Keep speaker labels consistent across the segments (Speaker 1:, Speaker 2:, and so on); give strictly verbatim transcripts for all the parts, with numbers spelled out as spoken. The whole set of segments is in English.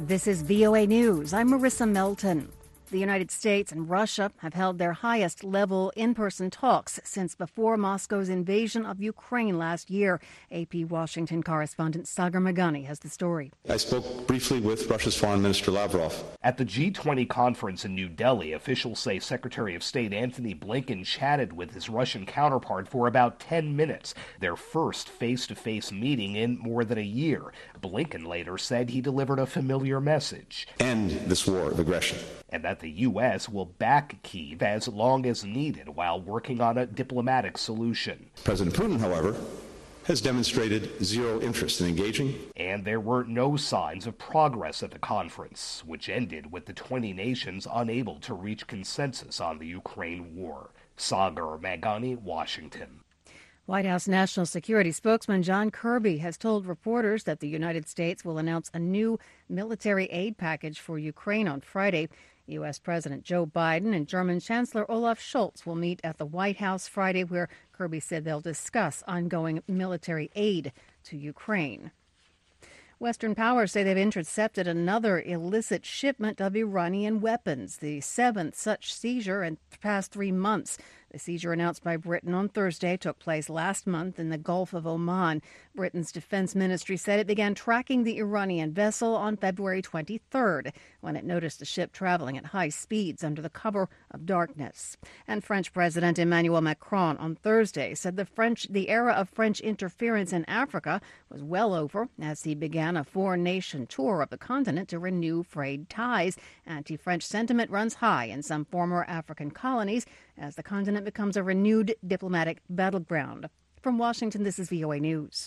Speaker 1: This is V O A News. I'm Marissa Melton. The United States and Russia have held their highest-level in-person talks since before Moscow's invasion of Ukraine last year. A P Washington correspondent Sagar Meghani has the story.
Speaker 2: I spoke briefly with Russia's Foreign Minister Lavrov.
Speaker 3: At the G twenty conference in New Delhi, officials say Secretary of State Antony Blinken chatted with his Russian counterpart for about ten minutes, their first face-to-face meeting in more than a year. Blinken later said he delivered a familiar message.
Speaker 2: End this war of aggression.
Speaker 3: And that the U S will back Kyiv as long as needed while working on a diplomatic solution.
Speaker 2: President Putin, however, has demonstrated zero interest in engaging.
Speaker 3: And there were no signs of progress at the conference, which ended with the twenty nations unable to reach consensus on the Ukraine war. Sagar Meghani, Washington.
Speaker 1: White House National Security spokesman John Kirby has told reporters that the United States will announce a new military aid package for Ukraine on Friday. U S. President Joe Biden and German Chancellor Olaf Scholz will meet at the White House Friday, where Kirby said they'll discuss ongoing military aid to Ukraine. Western powers say they've intercepted another illicit shipment of Iranian weapons, the seventh such seizure in the past three months. The seizure announced by Britain on Thursday took place last month in the Gulf of Oman. Britain's defense ministry said it began tracking the Iranian vessel on February twenty-third when it noticed the ship traveling at high speeds under the cover of darkness. And French President Emmanuel Macron on Thursday said the French, the era of French interference in Africa was well over as he began a four-nation tour of the continent to renew frayed ties. Anti-French sentiment runs high in some former African colonies as the continent becomes a renewed diplomatic battleground. From Washington, this is V O A News.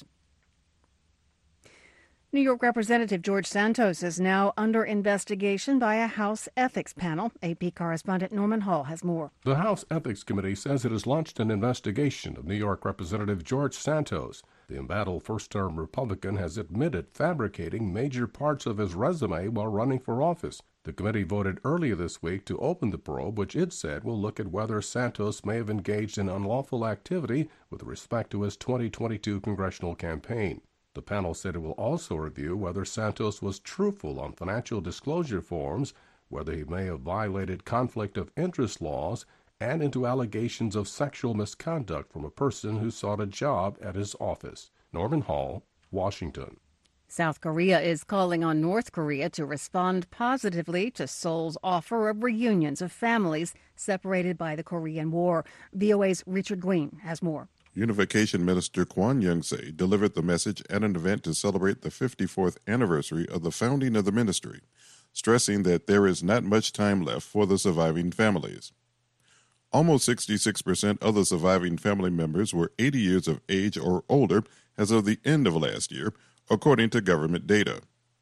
Speaker 1: New York Representative George Santos is now under investigation by a House ethics panel. A P correspondent Norman Hall has more.
Speaker 4: The House Ethics Committee says it has launched an investigation of New York Representative George Santos. The embattled first-term Republican has admitted fabricating major parts of his resume while running for office. The committee voted earlier this week to open the probe, which it said will look at whether Santos may have engaged in unlawful activity with respect to his twenty twenty-two congressional campaign. The panel said it will also review whether Santos was truthful on financial disclosure forms, whether he may have violated conflict of interest laws, and into allegations of sexual misconduct from a person who sought a job at his office. Norman Hall, Washington.
Speaker 1: South Korea is calling on North Korea to respond positively to Seoul's offer of reunions of families separated by the Korean War. V O A's Richard Green has more.
Speaker 5: Unification Minister Kwon Young-se delivered the message at an event to celebrate the fifty-fourth anniversary of the founding of the ministry, stressing that there is not much time left for the surviving families. Almost sixty-six percent of the surviving family members were eighty years of age or older as of the end of last year, according to government data.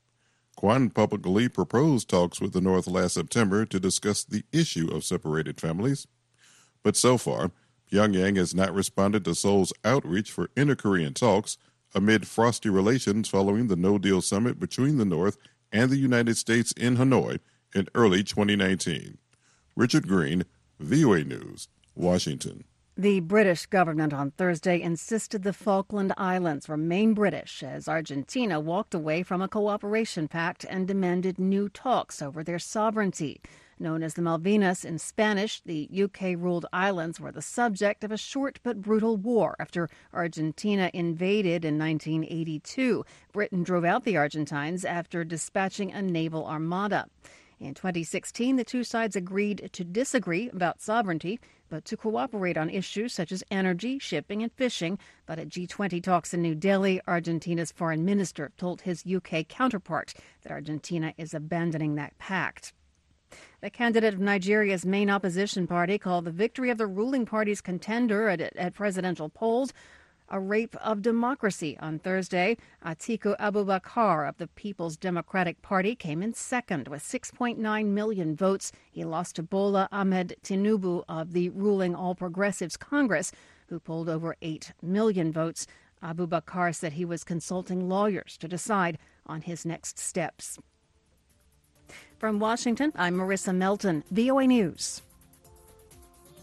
Speaker 5: Kwon publicly proposed talks with the North last September to discuss the issue of separated families. But so far, Pyongyang has not responded to Seoul's outreach for inter-Korean talks amid frosty relations following the no-deal summit between the North and the United States in Hanoi in early twenty nineteen. Richard Green, V O A News, Washington.
Speaker 1: The British government on Thursday insisted the Falkland Islands remain British as Argentina walked away from a cooperation pact and demanded new talks over their sovereignty. Known as the Malvinas in Spanish, the U K-ruled islands were the subject of a short but brutal war after Argentina invaded in nineteen eighty-two. Britain drove out the Argentines after dispatching a naval armada. In twenty sixteen, the two sides agreed to disagree about sovereignty, but to cooperate on issues such as energy, shipping, and fishing. But at G twenty talks in New Delhi, Argentina's foreign minister told his U K counterpart that Argentina is abandoning that pact. The candidate of Nigeria's main opposition party called the victory of the ruling party's contender at, at presidential polls a rape of democracy on Thursday. Atiku Abubakar of the People's Democratic Party came in second with six point nine million votes. He lost to Bola Ahmed Tinubu of the ruling All Progressives Congress, who polled over eight million votes. Abubakar said he was consulting lawyers to decide on his next steps. From Washington, I'm Marissa Melton, V O A News.